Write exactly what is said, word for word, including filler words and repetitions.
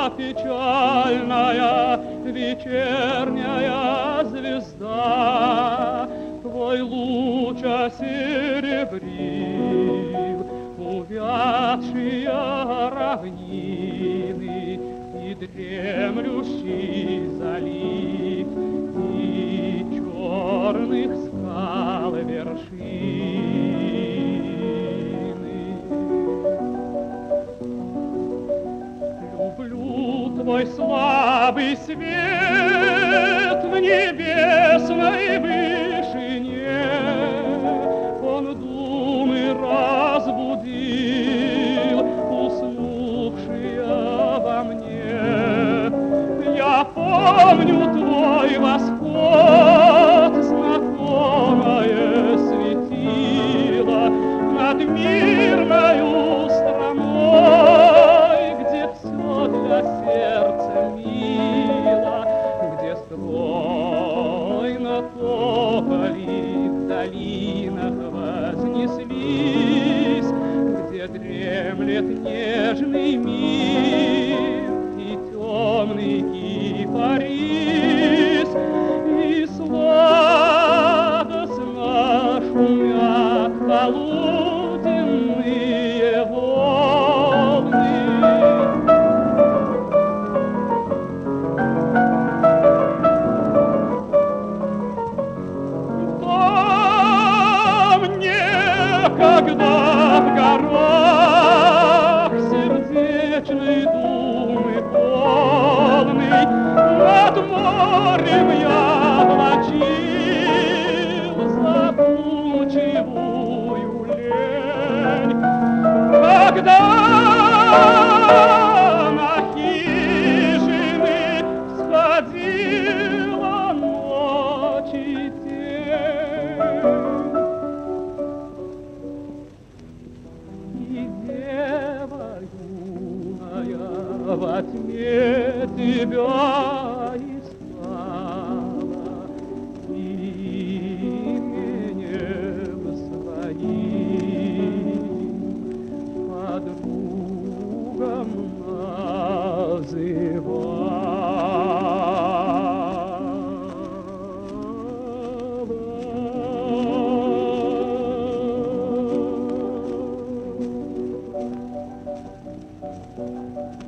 печальная вечерняя звезда, твой луч осеребрил увядшие равнины и дремлющий залив, и черных скал вершины. Люблю твой слабый свет в небесной вышине, он думы разбудил, уснувшие во мне. Я помню твой восход, знакомое светило над мирною страной, где все для сердца мило, где стройно тополи в долинах вознеслись, где дремлет нежный мир и темный кипарис, и сладостно шумят полуденные волны. Там некогда в горах сердечной думы полный над морем я влачил задумчивую лень, когда на хижины всходила ночь и тень. И дева юная во тьме тебя искала именем своим, подругам называла.